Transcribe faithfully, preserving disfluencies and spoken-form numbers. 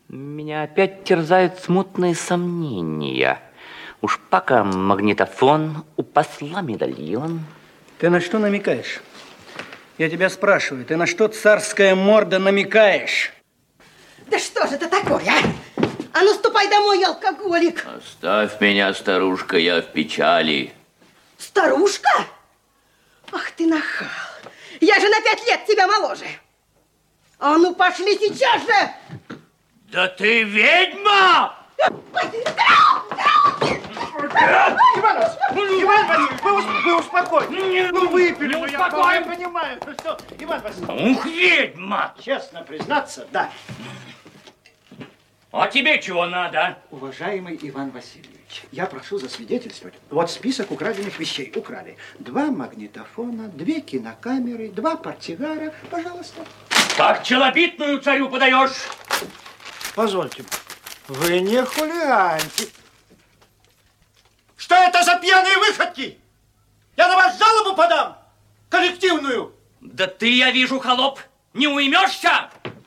Меня опять терзают смутные сомнения. Уж пока магнитофон, у посла медальон. Ты на что намекаешь? Я тебя спрашиваю, ты на что, царская морда, намекаешь? Да что же это такое, а? А ну, ступай домой, алкоголик. Оставь меня, старушка, я в печали. Старушка? Ах ты нахал. Я же на пять лет тебя моложе. А ну, пошли сейчас же. Да ты ведьма! Иван Васильевич, вы, вы успокойтесь. Ну, выпили, ну, я вполне понимаю. Ну, что, Иван Васильевич. Ух, ведьма! Честно признаться, да. А тебе чего надо? Уважаемый Иван Васильевич, я прошу засвидетельствовать. Вот список украденных вещей. Украли два магнитофона, две кинокамеры, два портсигара. Пожалуйста. Как челобитную царю подаешь? Позвольте, вы не хулиганьте. Что это за пьяные выходки? Я на вас жалобу подам, коллективную. Да ты, я вижу, холоп, не уймешься?